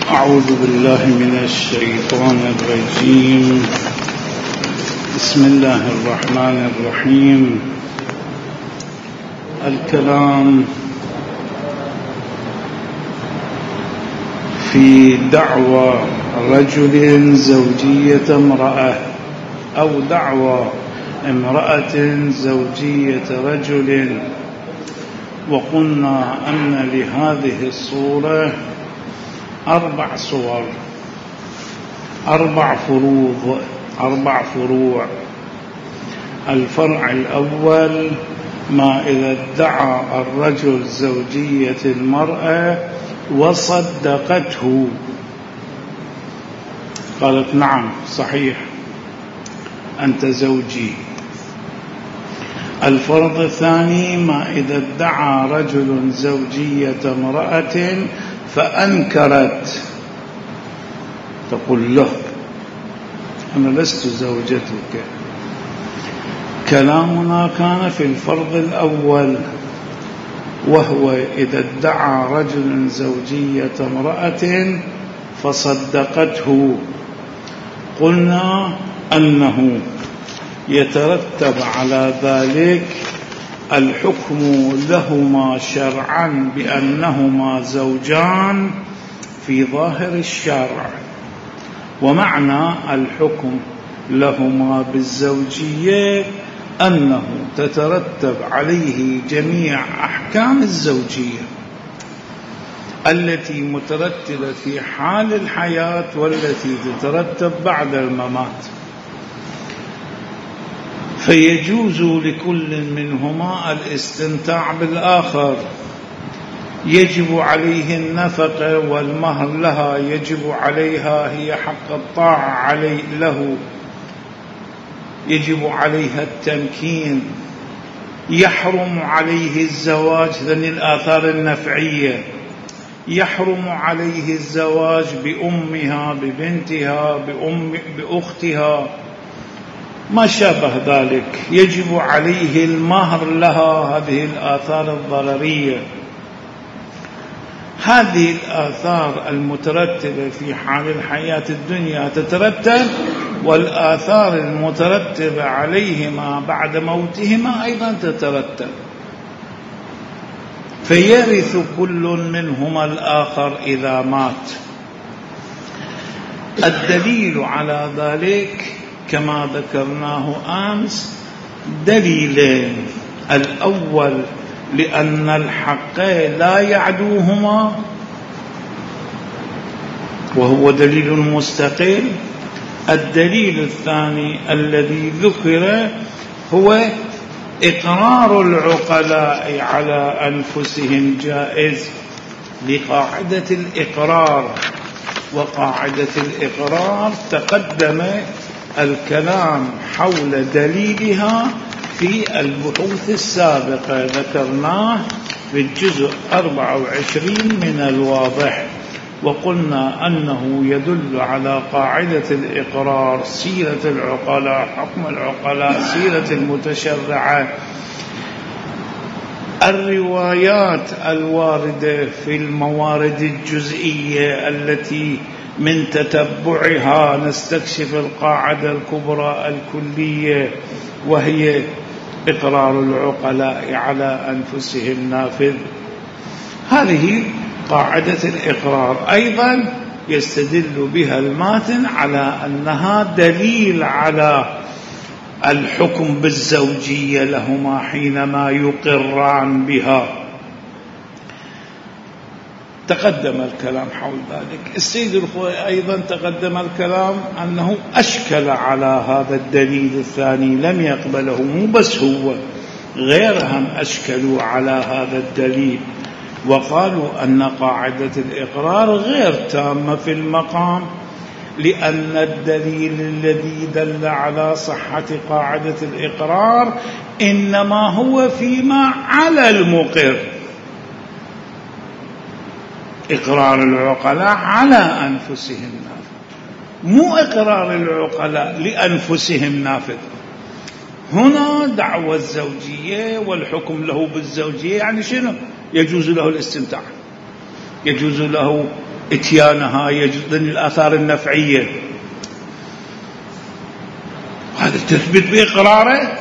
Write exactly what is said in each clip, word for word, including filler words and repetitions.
أعوذ بالله من الشيطان الرجيم. بسم الله الرحمن الرحيم. الكلام في دعوى رجل زوجية امرأة أو دعوى امرأة زوجية رجل. وقلنا أن لهذه الصورة أربع صور، أربع فروض، أربع فروع. الفرع الأول: ما إذا ادعى الرجل زوجية المرأة وصدقته، قالت نعم صحيح أنت زوجي. الفرض الثاني: ما إذا ادعى رجل زوجية امرأة فأنكرت، تقول له أنا لست زوجتك. كلامنا كان في الفرض الأول، وهو إذا ادعى رجل زوجية امرأة فصدقته. قلنا أنه يترتب على ذلك الحكم لهما شرعا بأنهما زوجان في ظاهر الشرع، ومعنى الحكم لهما بالزوجية أنه تترتب عليه جميع أحكام الزوجية التي مترتبة في حال الحياة والتي تترتب بعد الممات. فيجوز لكل منهما الاستمتاع بالآخر، يجب عليه النفقة والمهر لها، يجب عليها هي حق الطاعة عليه له، يجب عليها التمكين، يحرم عليه الزواج، ذن الآثار النفعية، يحرم عليه الزواج بأمها ببنتها بأم بأختها ما شابه ذلك، يجب عليه المهر لها، هذه الآثار الضررية. هذه الآثار المترتبة في حال الحياة الدنيا تترتب، والآثار المترتبة عليهما بعد موتهما أيضا تترتب، فيرث كل منهما الآخر إذا مات. الدليل على ذلك كما ذكرناه أمس دليلين: الأول لأن الحق لا يعدوهما، وهو دليل مستقل. الدليل الثاني الذي ذكر هو إقرار العقلاء على أنفسهم جائز لقاعدة الإقرار، وقاعدة الإقرار تقدم الكلام حول دليلها في البحوث السابقة، ذكرناه في الجزء أربعة وعشرين من الواضح، وقلنا أنه يدل على قاعدة الإقرار سيرة العقلاء، حكم العقلاء، سيرة المتشرعة، الروايات الواردة في الموارد الجزئية التي من تتبعها نستكشف القاعدة الكبرى الكلية، وهي إقرار العقلاء على أنفسهم نافذ. هذه قاعدة الإقرار أيضا يستدل بها الماتن على أنها دليل على الحكم بالزوجية لهما حينما يقران بها. تقدم الكلام حول ذلك. السيد الخوئي أيضا تقدم الكلام أنه أشكل على هذا الدليل الثاني، لم يقبله، مو بس هو، غيرهم أشكلوا على هذا الدليل وقالوا أن قاعدة الإقرار غير تامة في المقام، لأن الدليل الذي دل على صحة قاعدة الإقرار إنما هو فيما على المقر، إقرار العقلاء على أنفسهم نافذ، مو إقرار العقلاء لأنفسهم نافذ. هنا دعوى الزوجية والحكم له بالزوجية، يعني شنو؟ يجوز له الاستمتاع، يجوز له اتيانها يجوز ضمن الآثار النفعية، هذا تثبت بإقراره؟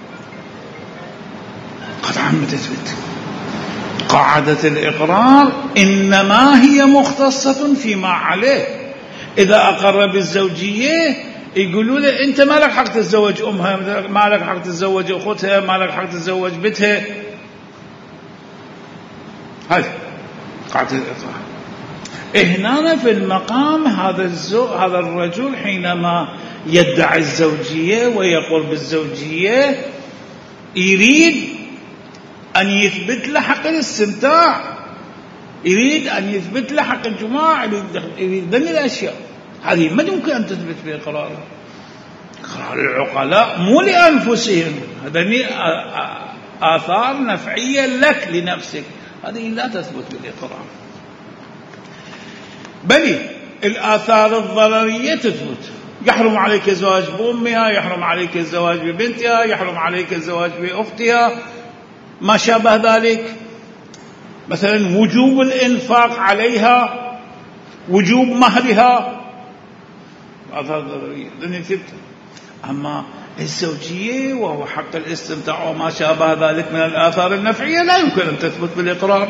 قطعا ما تثبت. قاعدة الإقرار إنما هي مختصة فيما عليه. إذا أقر بالزوجية يقولوا له أنت ما لك حق تتزوج أمها، ما لك حق تتزوج أختها، ما لك حق تتزوج بنتها. هذه قاعدة الإقرار. هنا في المقام هذا الزوج هذا الرجل حينما يدعي الزوجية ويقول بالزوجية يريد أن يثبت له حق الاستمتاع، يريد أن يثبت له حق الجماع، يريد ذني الأشياء هذه ما يمكن أن تثبت بإقراره. إقرار العقلاء مو لأنفسهم، هذني آثار نفعية لك لنفسك، هذه لا تثبت بالإقرار. بل الآثار الضررية تثبت. يحرم عليك الزواج بأمها، يحرم عليك الزواج ببنتها، يحرم عليك الزواج بأختها، ما شابه ذلك. مثلا وجوب الإنفاق عليها، وجوب مهرها، آثار ضررية لن يثبت. أما الزوجية وهو حق الاستمتاع وما شابه ذلك من الآثار النفعية لا يمكن أن تثبت بالإقرار.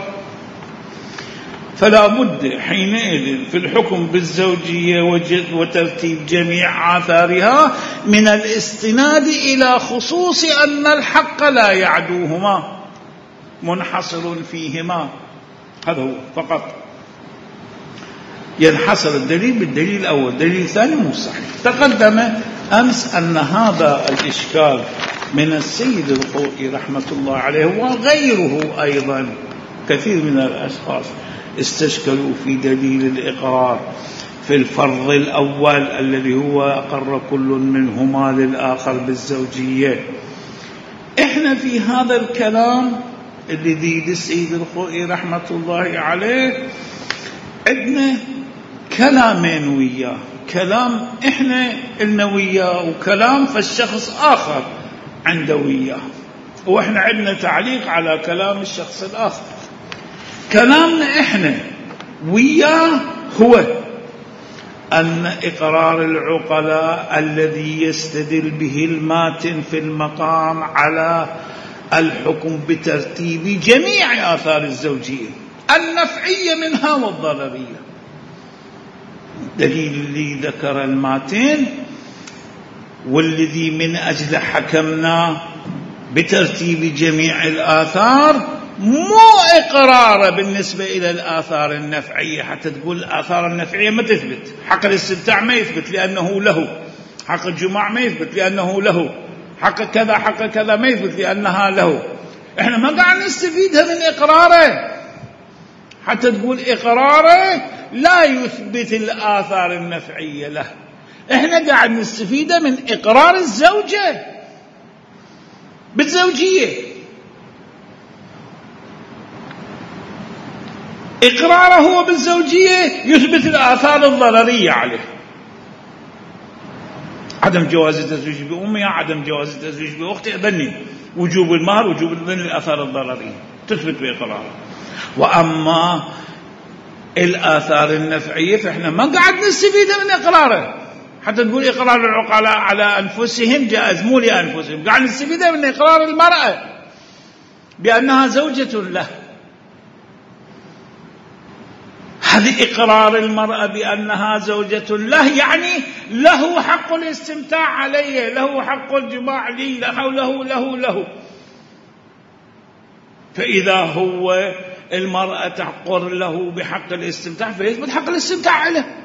فلا بد حينئذ في الحكم بالزوجية وترتيب جميع آثارها من الاستناد إلى خصوص أن الحق لا يعدوهما، منحصر فيهما. هذا هو فقط، ينحصر الدليل بالدليل الأول، الدليل الثاني مو صحيح. تقدم أمس أن هذا الإشكال من السيد الخوئي رحمة الله عليه وغيره أيضا، كثير من الأشخاص استشكلوا في دليل الإقرار في الفرض الأول الذي هو أقر كل منهما للآخر بالزوجية. إحنا في هذا الكلام الذي السيد الخوئي رحمة الله عليه عندنا كلامين وياه، كلام إحنا إلنا وياه وكلام فالشخص آخر عنده وياه، وإحنا عندنا تعليق على كلام الشخص الآخر. كلامنا إحنا وياه هو أن إقرار العقلاء الذي يستدل به الماتن في المقام على الحكم بترتيب جميع آثار الزوجية النفعية منها والضررية، دليل اللي ذكر الماتن والذي من أجل حكمنا بترتيب جميع الآثار، مو إقرار بالنسبة إلى الآثار النفعية. حتى تقول الآثار النفعية ما تثبت، حق الاستمتاع ما يثبت لأنه له، حق الجماع ما يثبت لأنه له، حق كذا حق كذا ما يثبت لأنها له. إحنا ما قاعد نستفيدها من إقراره. حتى تقول إقراره لا يثبت الآثار النفعية له، إحنا قاعد نستفيدها من إقرار الزوجة بالزوجية. إقراره هو بالزوجية يثبت الآثار الضررية عليه، عدم جواز التزويج بأمها، عدم جواز التزويج بأختها، ذني وجوب المهر، وجوب ذني الآثار الضررية تثبت بإقراره. وأما الآثار النفعية فإحنا ما قاعد نستفيدها من إقراره. حتى تقول إقرار العقلاء على أنفسهم جائز، مو لأنفسهم، قاعد نستفيدها من إقرار المرأة بأنها زوجة له. هذه إقرار المرأة بأنها زوجة له، يعني له حق الاستمتاع عليه، له حق الجماع لي، له له له له. فإذا هو المرأة تقر له بحق الاستمتاع فيثبت حق الاستمتاع عليه،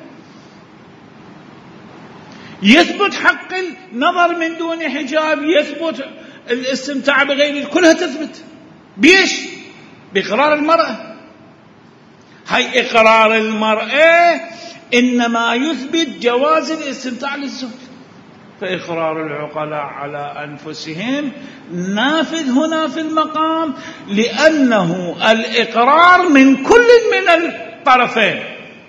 يثبت حق النظر من دون حجاب، يثبت الاستمتاع بغير، كلها تثبت بيش؟ بإقرار المرأة. هاي إقرار المرأة إنما يثبت جواز الاستمتاع للزوج، فإقرار العقلاء على أنفسهم نافذ هنا في المقام، لأنه الإقرار من كل من الطرفين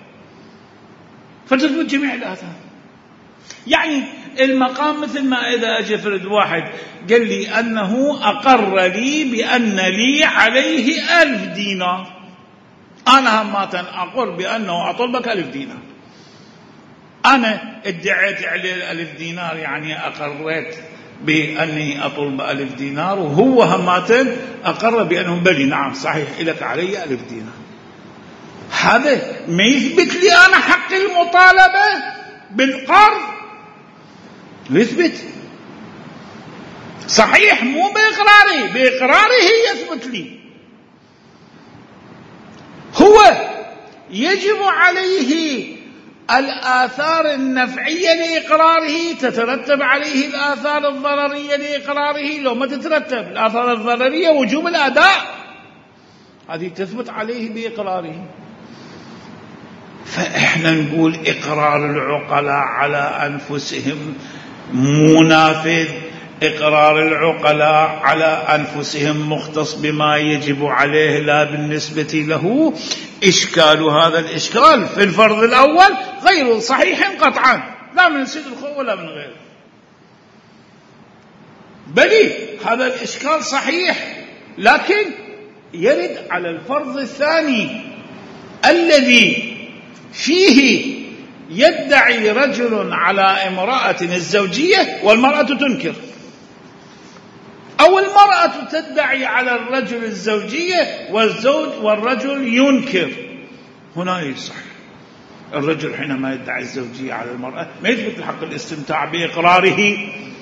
فتثبت جميع الآثار. يعني المقام مثل ما إذا أجي فرد واحد قال لي أنه أقر لي بأن لي عليه ألف دينار، أنا هماتا أقول بأنه أطلبك ألف دينار، أنا ادعيت عليه ألف دينار، يعني أقريت بأني أطلب ألف دينار، وهو هماتا أقر بأنه بلي نعم صحيح لك علي ألف دينار. هذا ما يثبت لي أنا حق المطالبة بالقرض، يثبت صحيح مو بإقراري، بإقراره يثبت لي. هو يجب عليه الآثار النفعية لإقراره، تترتب عليه الآثار الضررية لإقراره. لو ما تترتب الآثار الضررية وجوب الأداء، هذه تثبت عليه بإقراره. فإحنا نقول إقرار العقلاء على أنفسهم منافذ، إقرار العقلاء على أنفسهم مختص بما يجب عليه لا بالنسبة له. إشكال هذا الإشكال في الفرض الأول غير صحيح قطعا، لا من سيد الخوة ولا من غيره، بل هذا الإشكال صحيح، لكن يرد على الفرض الثاني الذي فيه يدعي رجل على امرأة الزوجية والمرأة تنكر، أو المرأة تدعي على الرجل الزوجية والزوج والرجل ينكر. هنا يصح الرجل حينما يدعي الزوجية على المرأة ما يثبت الحق الاستمتاع بإقراره،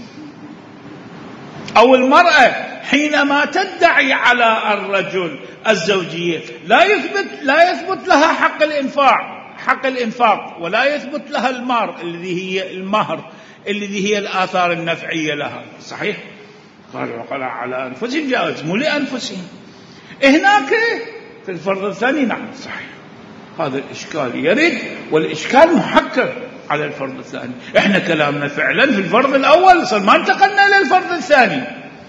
أو المرأة حينما تدعي على الرجل الزوجية لا يثبت لا يثبت لها حق الإنفاق حق الإنفاق ولا يثبت لها المهر الذي هي المهر الذي هي الآثار النفعية لها. صحيح قالوا وقال على أنفسهم جائز مو لأنفسهم. هناك في الفرض الثاني نعم صحيح هذا الإشكال يرد، والإشكال محكم على الفرض الثاني. إحنا كلامنا فعلا في الفرض الأول، صار ما انتقلنا إلى الفرض الثاني.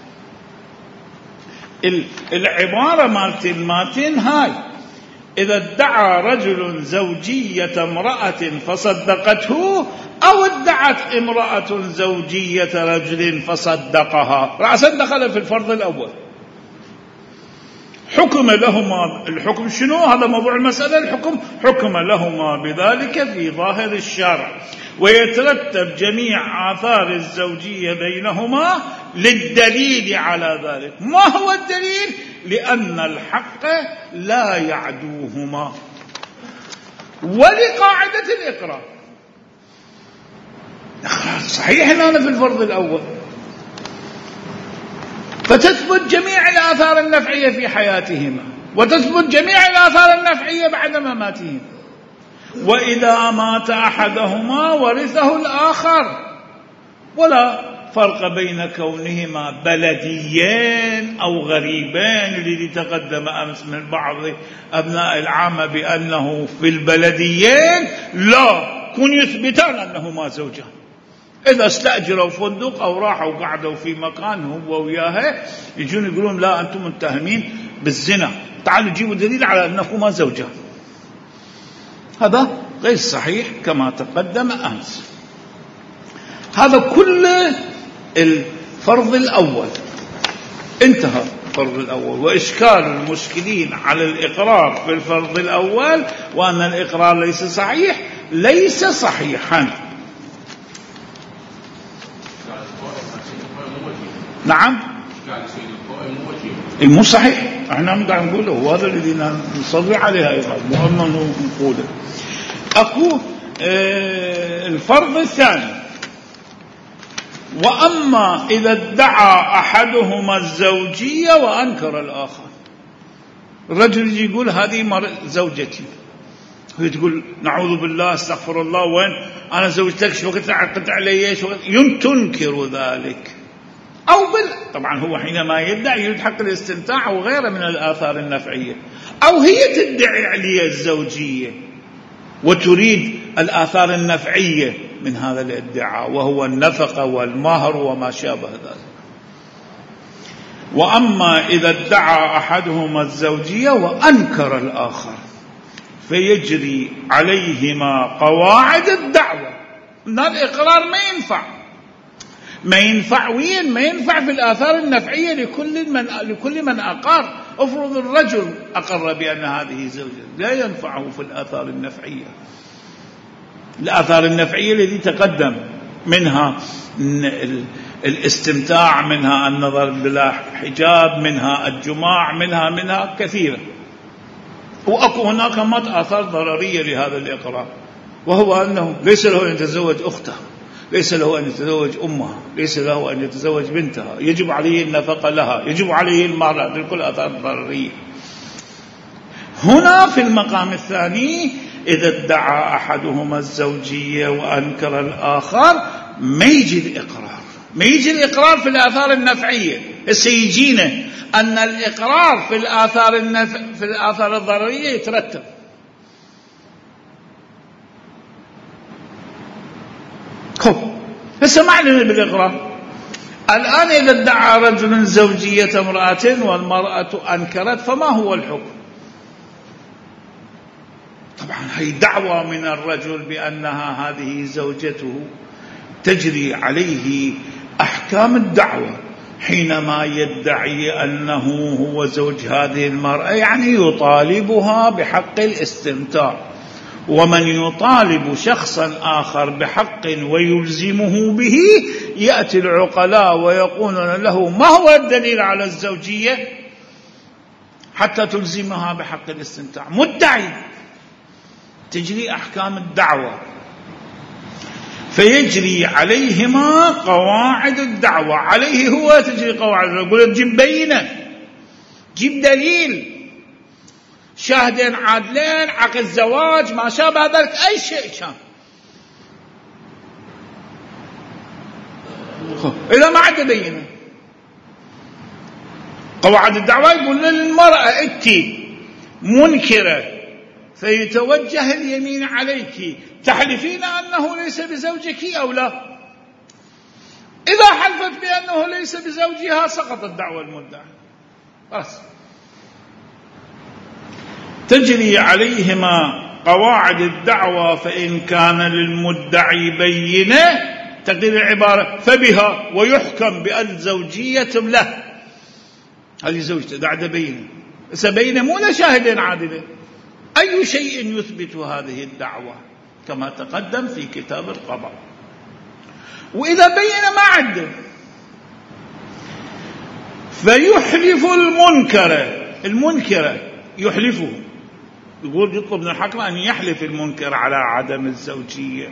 العبارة مالتين مالتين هاي: إذا ادعى رجل زوجية امرأة فصدقته، أو ادعت امرأة زوجية رجل فصدقها، رأسا دخل في الفرض الأول. حكم لهما، الحكم شنو؟ هذا موضوع المسألة. الحكم حكم لهما بذلك في ظاهر الشرع، ويترتب جميع آثار الزوجية بينهما للدليل على ذلك. ما هو الدليل؟ لأن الحق لا يعدوهما، ولقاعدة الإقرار. صحيح أننا في الفرض الأول، فتثبت جميع الآثار النفعية في حياتهما، وتثبت جميع الآثار النفعية بعد مماتهما. وإذا مات أحدهما ورثه الآخر، ولا فرق بين كونهما بلديين أو غريبين، الذي تقدم أمس من بعض أبناء العامة بأنه في البلديين لا كن يثبتان أنهما زوجان. إذا استأجروا فندق أو راحوا قعدوا في مكان هو وياها، يجون يقولون لا أنتم متهمين بالزنا، تعالوا جيبوا دليل على أنكما زوجان. هذا غير صحيح كما تقدم أمس. هذا كل الفرض الأول انتهى. الفرض الأول وإشكال المشكلين على الإقرار في الفرض الأول، وأن الإقرار ليس صحيح، ليس صحيحا. نعم مو صحيح، احنا قاعد نقوله، وهذا الذي نصلي عليه أيضا مهم نقوله. أكو اه الفرض الثاني: وأما إذا ادعى أحدهما الزوجية وأنكر الآخر. الرجل يقول هذه زوجتي، هي تقول نعوذ بالله استغفر الله، وين أنا زوجتك، شو وقت عقدت علي، شو تنكر ذلك. أو بل طبعا هو حينما يدعي يريد حق الاستمتاع أو غيره من الآثار النفعية، أو هي تدعي عليه الزوجية وتريد الآثار النفعية من هذا الادعاء، وهو النفقة والمهر وما شابه ذلك. وأما إذا ادعى أحدهما الزوجية وأنكر الآخر، فيجري عليهما قواعد الدعوة. من الإقرار ما ينفع، ما ينفع وين؟ ما ينفع في الآثار النفعية لكل من لكل من أقر. افرض الرجل أقر بأن هذه زوجة، لا ينفعه في الآثار النفعية. الآثار النفعية التي تقدم منها الاستمتاع، منها النظر بلا حجاب، منها الجماع، منها منها كثيرة. وأكو هناك مات آثار ضررية لهذا الإقرار، وهو أنه ليس له أن يتزوج أخته، ليس له أن يتزوج أمها، ليس له أن يتزوج بنتها، يجب عليه النفقة لها، يجب عليه المهر، هذه كل آثار ضررية. هنا في المقام الثاني إذا ادعى أحدهما الزوجية وأنكر الآخر ما يجي الإقرار، ما يجي الإقرار في الآثار النفعية. سيجينا أن الإقرار في الآثار النف... في الآثار الضررية يترتب. خب هسه ما علينا بالإقرار. الآن إذا ادعى رجل زوجية امرأة والمرأة أنكرت، فما هو الحكم؟ طبعا هي دعوة من الرجل بأنها هذه زوجته، تجري عليه أحكام الدعوة حينما يدعي أنه هو زوج هذه المرأة، يعني يطالبها بحق الاستمتاع. ومن يطالب شخصا آخر بحق ويلزمه به يأتي العقلاء ويقولون له ما هو الدليل على الزوجية حتى تلزمها بحق الاستمتاع؟ مدعي، تجري أحكام الدعوة، فيجري عليهما قواعد الدعوة، عليه هو تجري قواعد. يقول جيب بينة، جيب دليل، شاهدين عادلين، عقد زواج، ما شابه ذلك، أي شيء كان. إذا ما عنده بينة، قواعد الدعوة يقول للمرأة أنت منكرة فيتوجه اليمين عليك، تحلفين أنه ليس بزوجك أو لا؟ إذا حلفت بأنه ليس بزوجها سقطت دعوى المدعي. بس تجري عليهما قواعد الدعوة، فإن كان للمدعي بينة، تقدير العبارة فبها ويحكم بأن زوجية له. هذه زوجته بعد بينة، سبينة مو لشاهدين عادلين. أي شيء يثبت هذه الدعوة كما تقدم في كتاب القضاء. وإذا بين ما عنده فيحلف المنكر، المنكر يحلفه، يقول يطلب من الحاكم أن يحلف المنكر على عدم الزوجية.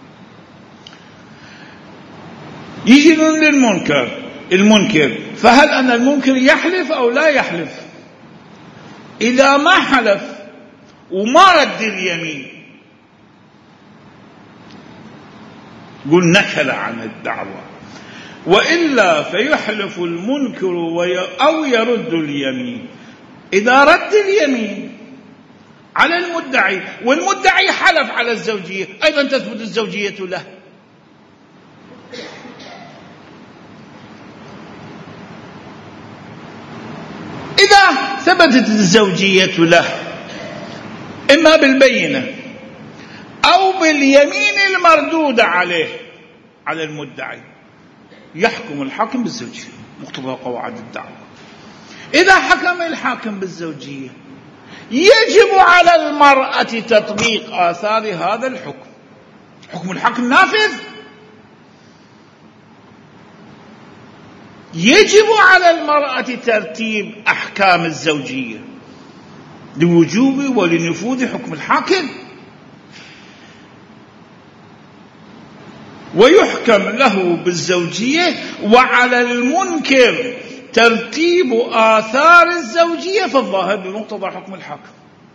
يجي للمنكر المنكر، فهل أن المنكر يحلف أو لا يحلف؟ إذا ما حلف وما رد اليمين قل نكل عن الدعوة، وإلا فيحلف المنكر أو يرد اليمين. إذا رد اليمين على المدعي والمدعي حلف على الزوجية، أيضا تثبت الزوجية له. إذا ثبتت الزوجية له إما بالبينة أو باليمين المردودة عليه على المدعي، يحكم الحاكم بالزوجية مقتضى قواعد الدعوة. إذا حكم الحاكم بالزوجية يجب على المرأة تطبيق آثار هذا الحكم، حكم الحاكم نافذ. يجب على المرأة ترتيب أحكام الزوجية لوجوب ولنفوذ حكم الحاكم، ويحكم له بالزوجية. وعلى المنكر ترتيب آثار الزوجية في الظاهر بمقتضى حكم الحاكم.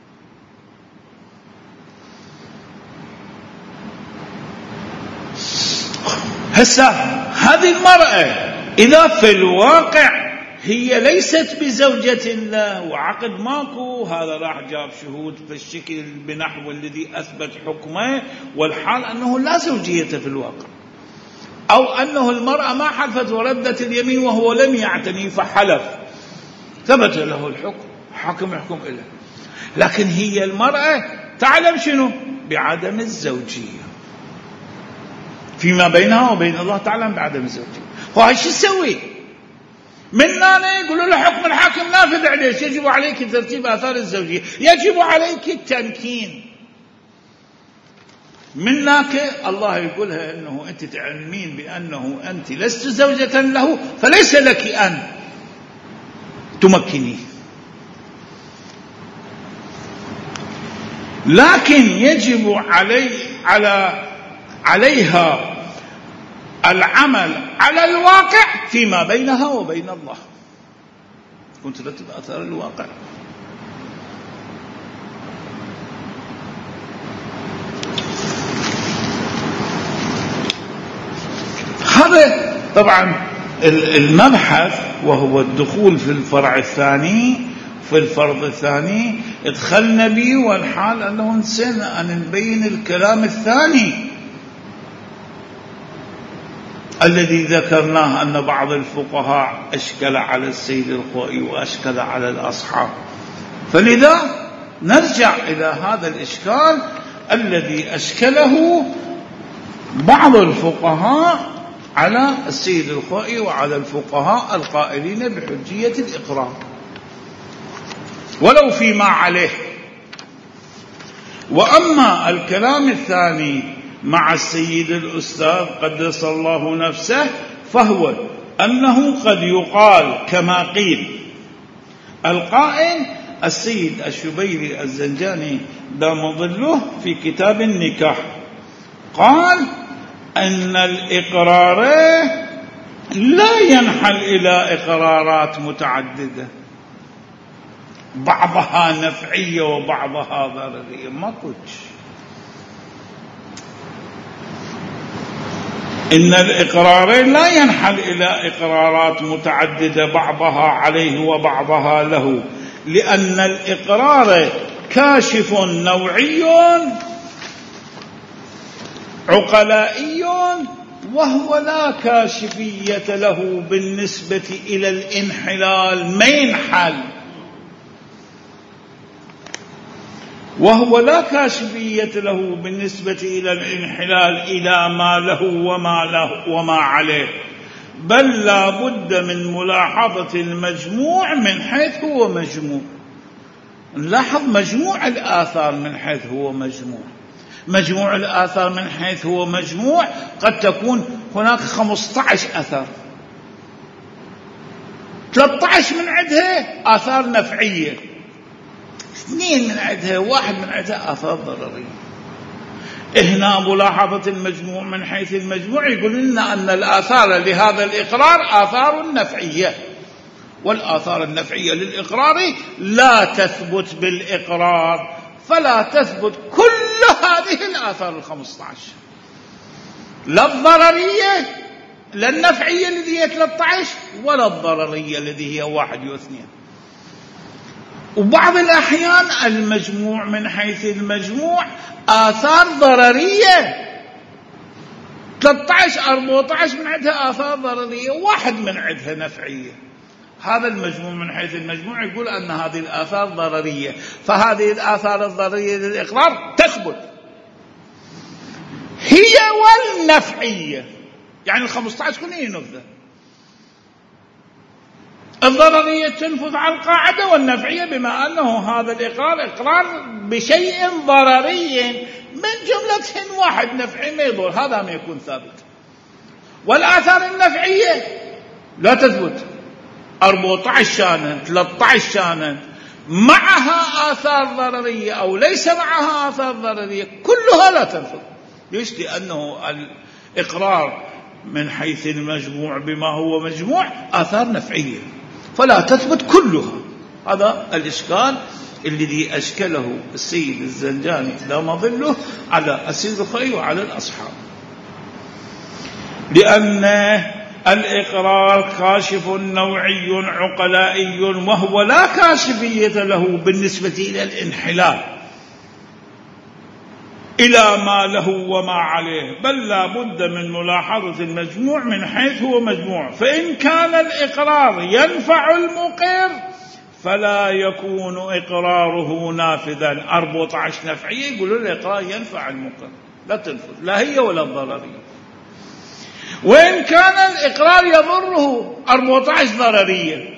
هسه هذه المرأة إذا في الواقع هي ليست بزوجة له وعقد ماكو، هذا راح جاب شهود في الشكل بنحو الذي أثبت حكمه، والحال أنه لا زوجية في الواقع، أو أنه المرأة ما حلفت وردت اليمين وهو لم يعتني فحلف، ثبت له الحكم، حاكم يحكم إليه. لكن هي المرأة تعلم شنو؟ بعدم الزوجية، فيما بينها وبين الله تعلم بعدم الزوجية. فهي شو تسوي؟ منا يقولوا له حكم الحاكم نافذ عليك، يجب عليك ترتيب آثار الزوجية، يجب عليك التمكين. منك الله يقولها أنه أنت تعلمين بأنه أنت لست زوجة له، فليس لك أن تمكنيه، لكن يجب علي على عليها العمل على الواقع فيما بينها وبين الله. كنت ترتب آثار الواقع. هذا طبعا المبحث، وهو الدخول في الفرع الثاني في الفرض الثاني ادخلنا به، والحال أنه نسينا أن نبين الكلام الثاني الذي ذكرناه، أن بعض الفقهاء أشكل على السيد الخوئي وأشكل على الأصحاب، فلذا نرجع إلى هذا الإشكال الذي أشكله بعض الفقهاء على السيد الخوئي وعلى الفقهاء القائلين بحجية الإقرار ولو فيما عليه. وأما الكلام الثاني مع السيد الأستاذ قدس الله نفسه، فهو أنه قد يقال كما قيل. القائل السيد الشبيري الزنجاني دام ظله في كتاب النكاح قال أن الإقرار لا ينحل إلى إقرارات متعددة، بعضها نفعية وبعضها ضررية، ما كنتش. إن الإقرارين لا ينحل إلى إقرارات متعددة بعضها عليه وبعضها له، لأن الإقرار كاشف نوعي عقلائي، وهو لا كاشفية له بالنسبة إلى الانحلال، ما ينحل، وهو لا كاشفية له بالنسبة إلى الانحلال إلى ما له وما له وما عليه، بل لا بد من ملاحظة المجموع من حيث هو مجموع. نلاحظ مجموع الآثار من حيث هو مجموع. مجموع الآثار من حيث هو مجموع قد تكون هناك خمسة عشر أثر، ثلاثة عشر من عندها آثار نفعية، اثنين من عندها، واحد من عندها آثار ضررية. هنا ملاحظة المجموع من حيث المجموع يقول لنا أن الآثار لهذا الإقرار آثار نفعية، والآثار النفعية للإقرار لا تثبت بالإقرار، فلا تثبت كل هذه الآثار الخمسة عشر، لا الضررية لا النفعية التي هي ثلاثة عشر، ولا الضررية التي هي واحد واثنين. وبعض الأحيان المجموع من حيث المجموع آثار ضررية، ثلاثة عشر أربعة عشر من عندها آثار ضررية، واحد من عندها نفعية. هذا المجموع من حيث المجموع يقول أن هذه الآثار ضررية، فهذه الآثار الضررية للإقرار تثبت هي والنفعية، يعني الخمسة عشر كلها ينفذ، الضررية تنفذ على القاعدة، والنفعية بما أنه هذا الإقرار إقرار بشيء ضرري من جملة واحد نفعي ما يضر، هذا ما يكون ثابت. والآثار النفعية لا تثبت، أربعة عشر شانا ثلاثة عشر شانا معها آثار ضررية أو ليس معها آثار ضررية كلها لا تنفذ. ليش؟ لأنه الإقرار من حيث المجموع بما هو مجموع آثار نفعية، فلا تثبت كلها. هذا الإشكال الذي أشكله السيد الزنجاني دام ظله على السيد الخوئي وعلى الأصحاب، لأن الإقرار كاشف نوعي عقلائي، وهو لا كاشفية له بالنسبة إلى الانحلال إلى ما له وما عليه، بل لا بد من ملاحظة المجموع من حيث هو مجموع. فإن كان الإقرار ينفع المقر فلا يكون إقراره نافذا. أربعة عشر نفعية يقولون الإقرار ينفع المقر، لا تنفذ لا هي ولا الضررية. وإن كان الإقرار يضره أربعة عشر ضررية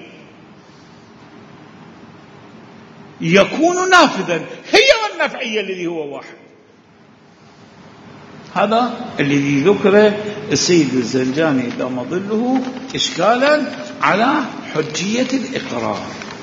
يكون نافذا، هي والنفعية الذي هو واحد. هذا الذي ذكره السيد الزنجاني دام ظله إشكالا على حجية الإقرار.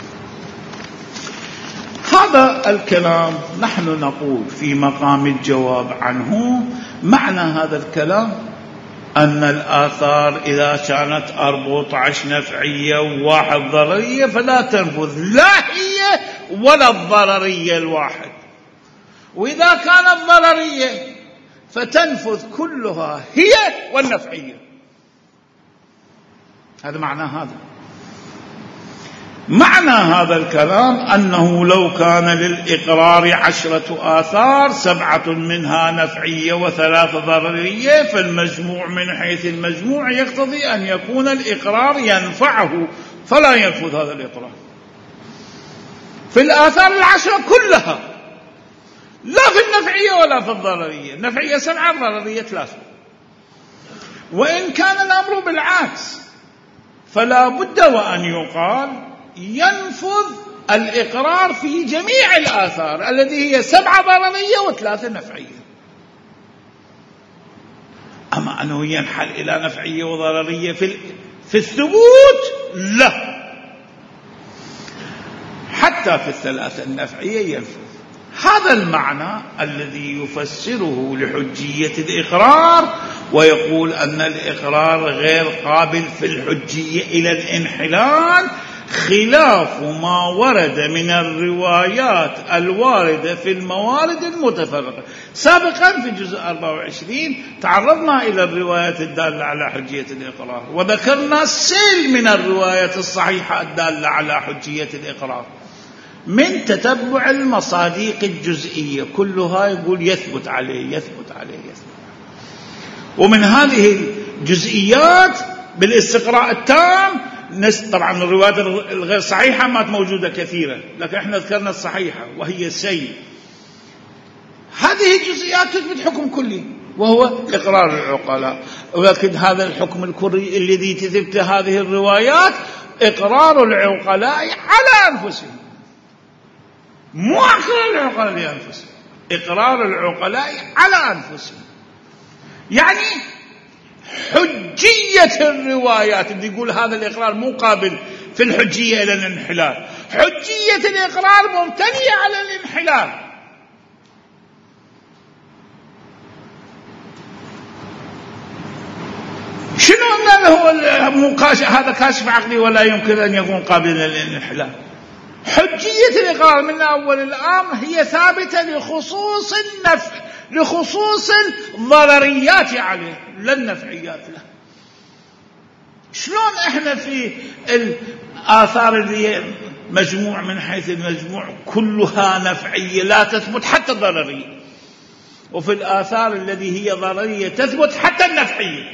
هذا الكلام نحن نقول في مقام الجواب عنه. معنى هذا الكلام أن الآثار إذا كانت أربعة عشر نفعية وواحد ضررية فلا تنفذ لا هي ولا الضررية الواحد، وإذا كانت ضررية فتنفذ كلها هي والنفعية. هذا معنى هذا. معنى هذا الكلام أنه لو كان للإقرار عشرة آثار سبعة منها نفعية وثلاثة ضررية فالمجموع من حيث المجموع يقتضي أن يكون الإقرار ينفعه فلا ينفذ هذا الإقرار في الآثار العشرة كلها، لا في النفعية ولا في الضررية. النفعية سبعة، ضررية ثلاثة. وإن كان الأمر بالعكس فلا بد وأن يقال ينفذ الإقرار في جميع الآثار التي هي سبعة ضررية وثلاثة نفعية. أما أنه ينحل إلى نفعية وضررية في في الثبوت لا، حتى في الثلاثة النفعية ينفذ. هذا المعنى الذي يفسره لحجية الإقرار ويقول أن الإقرار غير قابل في الحجية إلى الانحلال، خلاف ما ورد من الروايات الواردة في الموارد المتفرقة. سابقا في جزء أربعة وعشرين تعرضنا إلى الروايات الدالة على حجية الإقرار وذكرنا سيل من الروايات الصحيحة الدالة على حجية الإقرار من تتبع المصادق الجزئية، كلها يقول يثبت عليه يثبت عليه يثبت عليه. ومن هذه الجزئيات بالاستقراء التام، طبعا الروايات الغير صحيحة ما موجودة كثيرة، لكن احنا ذكرنا الصحيحة وهي السيل. هذه الجزئيات تثبت حكم كلي وهو إقرار العقلاء، ولكن هذا الحكم الكلي الذي تثبت هذه الروايات إقرار العقلاء على أنفسهم، مو إقرار العقلاء لأنفسهم، إقرار العقلاء على أنفسهم. يعني حجية الروايات اللي يقول هذا الإقرار مو قابل في الحجية إلى الانحلال، حجية الإقرار ممتنية على الانحلال. شنو هو هذا كاشف عقلي ولا يمكن أن يكون قابلا للانحلال؟ حجية الإقرار من أول الأمر هي ثابتة لخصوص النفع، لخصوص الضرريات عليه لا النفعيات له. شلون احنا في الآثار اللي مجموع من حيث المجموع كلها نفعية لا تثبت حتى الضررية، وفي الآثار التي هي ضررية تثبت حتى النفعية؟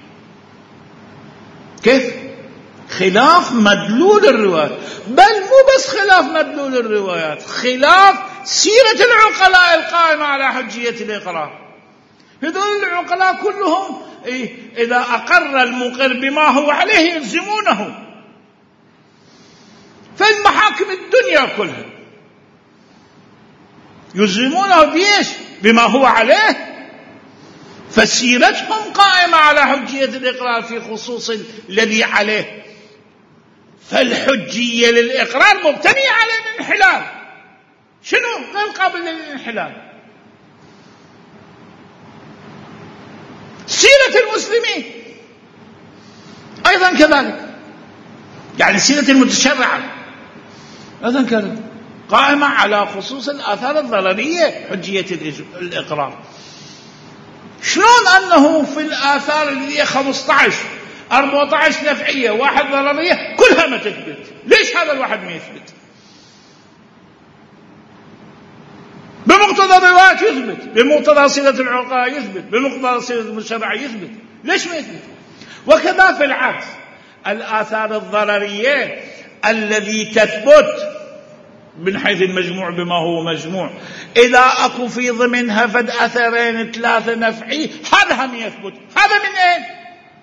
كيف؟ خلاف مدلول الروايات، بل مو بس خلاف مدلول الروايات، خلاف سيرة العقلاء القائمة على حجية الإقرار. هذول العقلاء كلهم إذا أقر المقر بما هو عليه يلزمونه في المحاكم الدنيا كلها، يلزمونه بيش بما هو عليه، فسيرتهم قائمة على حجية الإقرار في خصوص الذي عليه، فالحجية للإقرار مبتنية على الانحلال. شنو غير قابل للانحلال؟ سيرة المسلمين أيضا كذلك، يعني سيرة المتشرعة أيضا كذلك قائمة على خصوص الآثار الضررية حجية الإقرار. شلون أنه في الآثار اللي هي خمسة عشر أربعة عشر نفعية واحد ضررية كلها ما تثبت؟ ليش هذا الواحد ما يثبت؟ بمقتضى الروايات يثبت، بمقتضى صلة العقلاء يثبت، بمقتضى صلة المشرع يثبت، ليش ما يثبت؟ وكذا في العكس الآثار الضررية الذي تثبت من حيث المجموع بما هو مجموع، إذا أكو في ضمنها فد أثرين ثلاثة نفعي هذا هم يثبت. هذا من أين؟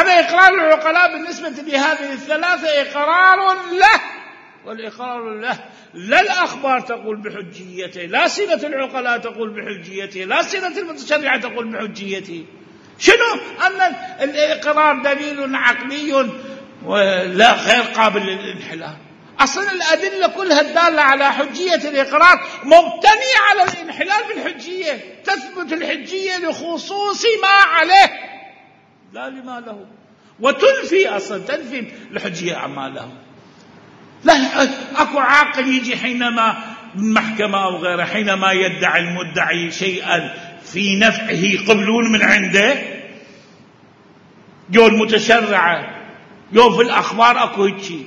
هذا إقرار العقلاء بالنسبة لهذه الثلاثة إقرار له، والإقرار له لا الأخبار تقول بحجيته، لا سيرة العقلاء تقول بحجيته، لا سيرة المتشرعة تقول بحجيته. شنو؟ أن الإقرار دليل عقلي ولا غير قابل للانحلال. أصلا الأدلة كلها الدالة على حجية الإقرار مبتنية على الانحلال بالحجية، تثبت الحجية لخصوص ما عليه لا لما له، وتنفي أصلا تنفي الحجية عما له. لا أكو عاقل يجي حينما محكمة أو غيره حينما يدعي المدعي شيئا في نفعه يقبلون من عنده، جو المتشرعة جو في الأخبار أكو هيك.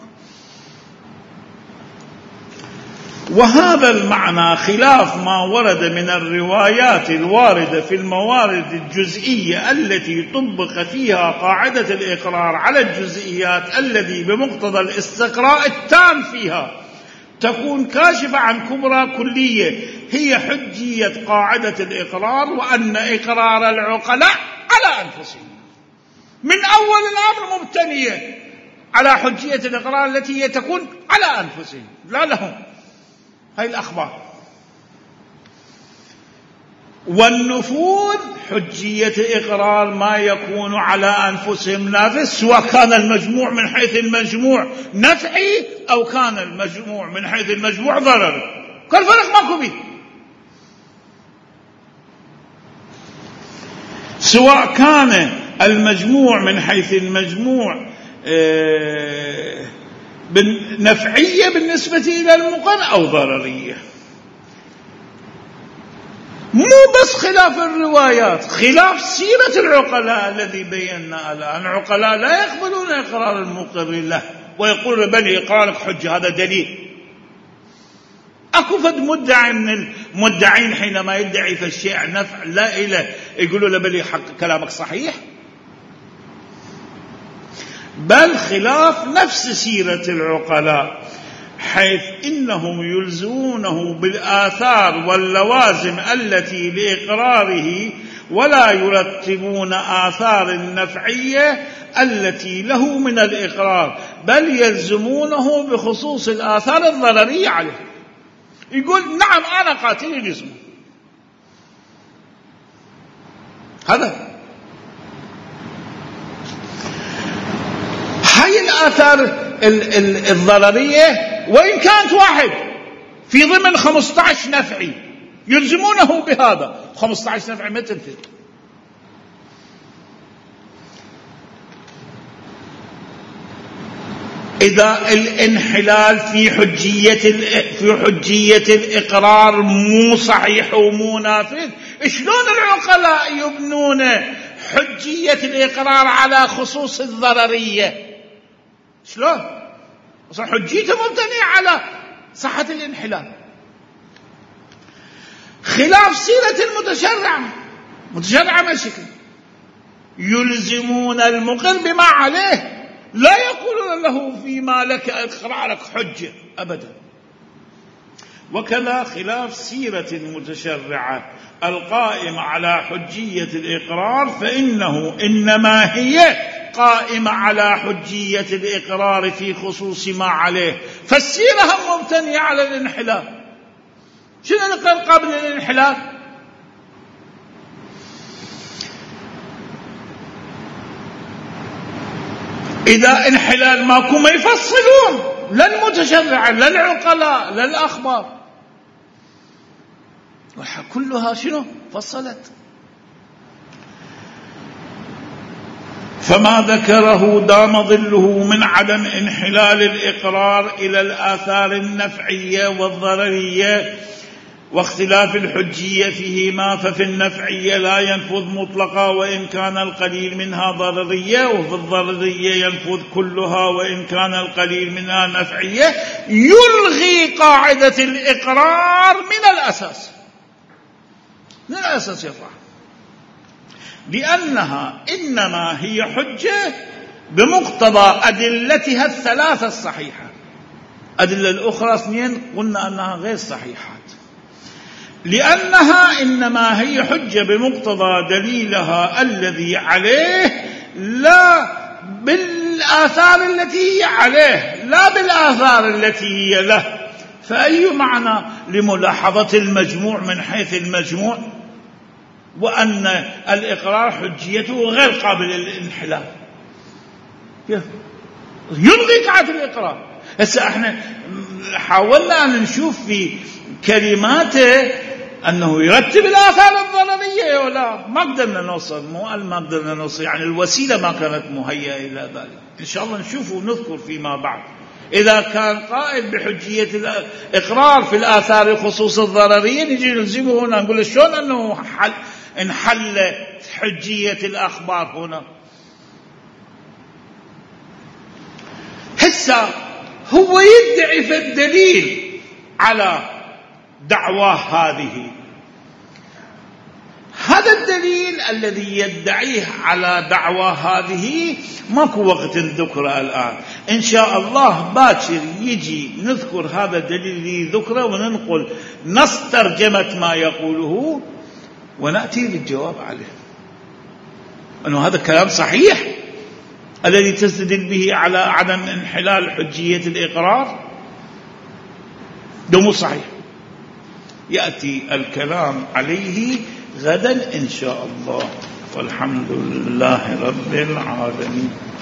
وهذا المعنى خلاف ما ورد من الروايات الواردة في الموارد الجزئية التي طبق فيها قاعدة الإقرار على الجزئيات، الذي بمقتضى الاستقراء التام فيها تكون كاشفة عن كبرى كلية هي حجية قاعدة الإقرار، وأن إقرار العقلاء على أنفسهم من أول الأمر مبتنية على حجية الإقرار التي هي تكون على أنفسهم لا لهم. هاي الأخبار. والنفوذ حجية إقرار ما يكون على أنفسهم نافذ، سواء كان المجموع من حيث المجموع نفعي أو كان المجموع من حيث المجموع ضرري، كل فرق ماكو به. سواء كان المجموع من حيث المجموع آه نفعية بالنسبة إلى المقن أو ضررية. مو بس خلاف الروايات، خلاف سيرة العقلاء الذي بينا الآن. العقلاء لا يقبلون إقرار المقر له ويقول بل إقرارك حجة، هذا دليل. أكو فد مدعي من المدعين حينما يدعي في الشيء نفع لا إله يقولوا له بل حق كلامك صحيح، بل خلاف نفس سيرة العقلاء، حيث إنهم يلزمونه بالآثار واللوازم التي لإقراره، ولا يرتبون آثار النفعية التي له من الإقرار، بل يلزمونه بخصوص الآثار الضررية عليه. يقول نعم أنا قاتل يلزمه هذا. هاي الآثار الضررية وإن كانت واحد في ضمن خمسة عشر نفعي يلزمونه بهذا، خمسة عشر نفعي ما تنفذ. إذا الانحلال في حجية في حجية الإقرار مو صحيح ومو نافذ، شلون العقلاء يبنون حجية الإقرار على خصوص الضررية؟ شلون؟ أصلا حجيته مبتنية على صحة الانحلال. خلاف سيرة المتشرع، متشرع ما شكل يلزمون المقر بما عليه، لا يقولون له فيما لك إقرارك حجة أبدا. وكذا خلاف سيرة المتشرعة القائمة على حجية الإقرار، فإنه إنما هي قائمة على حجية الإقرار في خصوص ما عليه، فالسيرة هم مبتنية على الانحلال. شنو الإقرار قابل للانحلال؟ إذا انحلال ماكو ما يفصلون، لا المتشرع لا العقلاء لا الأخبار، كلها شنو فصلت. فما ذكره دام ظله من عدم انحلال الإقرار إلى الآثار النفعية والضررية واختلاف الحجية فيهما، ففي النفعية لا ينفذ مطلقا وإن كان القليل منها ضررية، وفي الضررية ينفذ كلها وإن كان القليل منها نفعية، يلغي قاعدة الإقرار من الأساس. من الأساس يطلع، لأنها إنما هي حجة بمقتضى أدلتها الثلاثة الصحيحة. أدلة الأخرى اثنين قلنا أنها غير صحيحات، لأنها إنما هي حجة بمقتضى دليلها الذي عليه لا بالآثار التي هي عليه، لا بالآثار التي هي له. فأي معنى لملاحظة المجموع من حيث المجموع وأن الإقرار حجيته غير قابل للانحلال؟ يلغي قاعدة الإقرار. هسه احنا حاولنا أن نشوف في كلماته أنه يرتب الآثار الضررية ولا، ما قدرنا نوصل. مو ما قدرنا نوصل، يعني الوسيلة ما كانت مهيئة إلى ذلك. إن شاء الله نشوف ونذكر فيما بعد إذا كان قائل بحجية الإقرار في الآثار خصوص الضررية، نجي نلزمه هنا نقول شلون أنه حل انحل حجية الأخبار هنا. هسه هو يدعي في الدليل على دعواه هذه. هذا الدليل الذي يدعيه على دعواه هذه ماكو وقت نذكره الآن، إن شاء الله باكر يجي نذكر هذا الدليل اللي ذكره وننقل نص ترجمة ما يقوله ونأتي بالجواب عليه، أنه هذا الكلام صحيح الذي تستدل به على عدم انحلال حجية الإقرار، ده مو صحيح. يأتي الكلام عليه غدا إن شاء الله، والحمد لله رب العالمين.